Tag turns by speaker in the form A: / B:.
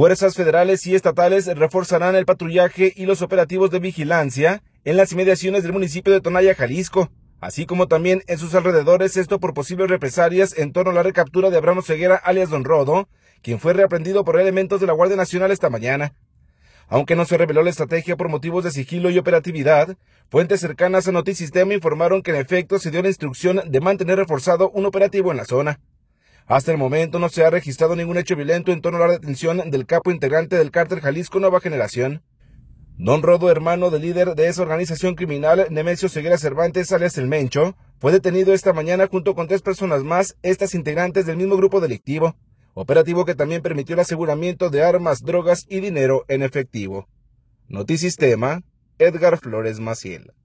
A: Fuerzas federales y estatales reforzarán el patrullaje y los operativos de vigilancia en las inmediaciones del municipio de Tonaya, Jalisco, así como también en sus alrededores, esto por posibles represalias en torno a la recaptura de Abraham Oseguera, alias Don Rodo, quien fue reaprendido por elementos de la Guardia Nacional esta mañana. Aunque no se reveló la estrategia por motivos de sigilo y operatividad, fuentes cercanas a Notisistema informaron que en efecto se dio la instrucción de mantener reforzado un operativo en la zona. Hasta el momento no se ha registrado ningún hecho violento en torno a la detención del capo integrante del cártel Jalisco Nueva Generación. Don Rodo, hermano del líder de esa organización criminal, Nemesio Oseguera Cervantes, alias El Mencho, fue detenido esta mañana junto con 3 personas más, estas integrantes del mismo grupo delictivo, operativo que también permitió el aseguramiento de armas, drogas y dinero en efectivo. Notisistema, Edgar Flores Maciel.